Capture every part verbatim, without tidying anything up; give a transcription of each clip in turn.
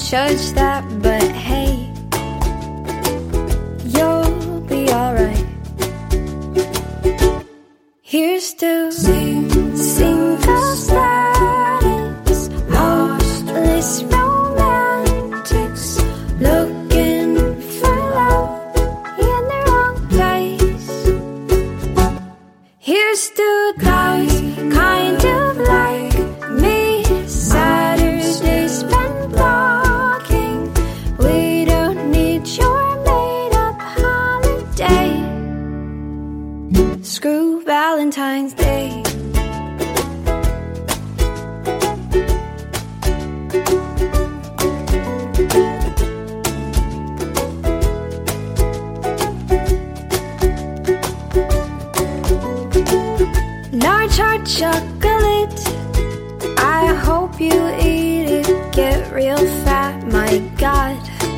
judge that, but hey, you'll be alright. Here's to sing, single status, hopeless romantics, looking for love in the wrong place. Here's to guys kind of like me, Saturdays spent blocking. We don't need your made-up holiday. Screw Valentine's Day. Large hot chocolate, I hope you eat it, get real fat, my God.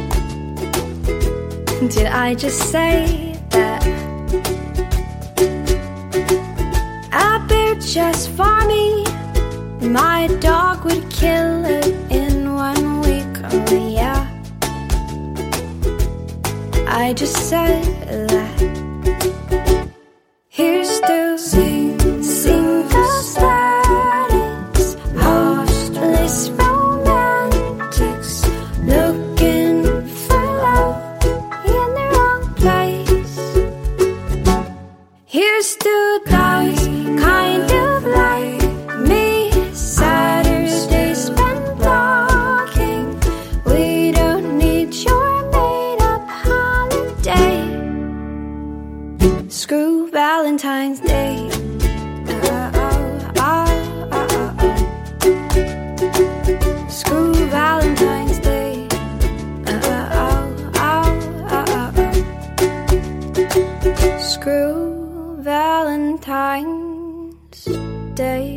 Did I just say that? A beer just for me, my dog would kill it in one week, oh yeah. I just said that. Here's to sing, single status, hopeless romantics, looking for love in the wrong place. Here's to guys kind of like me, Saturdays spent blocking. We don't need your made-up holiday. Screw Valentine's Day. Uh, oh, oh, oh, oh, oh. Screw Valentine's Day. Uh, oh, oh, oh, oh, oh. Screw Valentine's Day.